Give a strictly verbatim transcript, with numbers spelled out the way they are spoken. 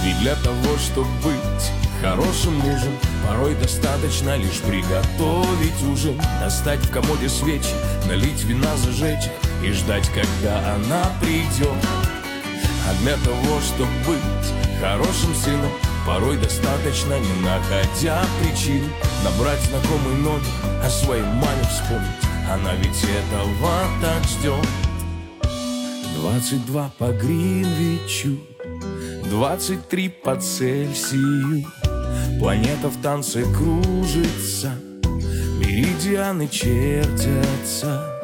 И для того, чтобы быть хорошим мужем, порой достаточно лишь приготовить ужин, достать в комоде свечи, налить вина, зажечь их и ждать, когда она придет. А для того, чтобы быть хорошим сыном, порой достаточно, не находя причин, набрать знакомый номер, о своей маме вспомнить. Она ведь этого так ждет. Двадцать два по Гринвичу, двадцать три по Цельсию. Планета в танце кружится, меридианы чертятся.